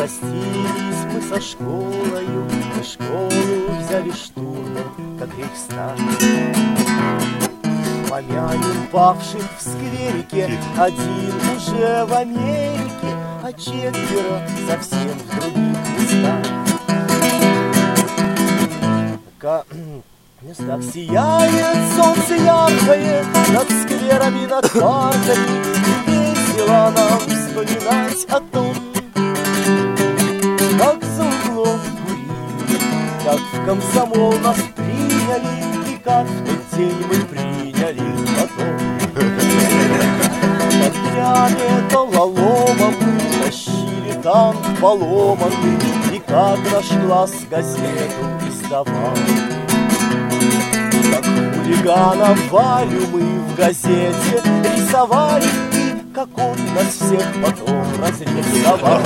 Простились мы со школою, мы школу взяли штурмом, как Рейхстаг. Помянем павших в скверике, один уже в Америке, а четверо совсем в других местах сияет солнце яркое над скверами, над парками. Весело нам вспоминать о том, как за углом курили, как в комсомол нас приняли, и как в тот день мы приняли потом. Под днями металлолома мы тащили танк поломанный, и как наш глаз газету издавал. Как хулиганов Валю мы в газете рисовали, и как он нас всех потом разрисовал.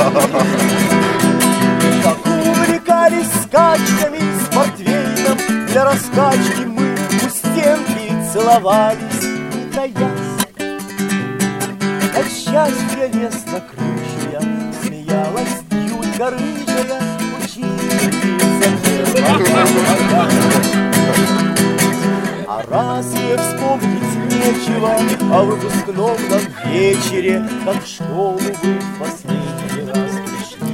Как увлекались скачками с портвейном, для раскачки мы у стенки целовались, не таясь. От счастья лез на крышу я, смеялась Юлька рыжая, учительница. А разве вспомнить нечего о выпускном нам вечере, как в школу мы в последний раз пришли?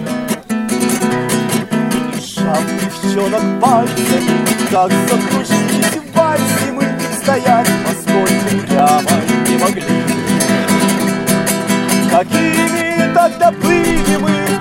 И сжав девчонок пальцами, как закружились в вальсе, мы стоять по стойке прямо не могли. Какими тогда были мы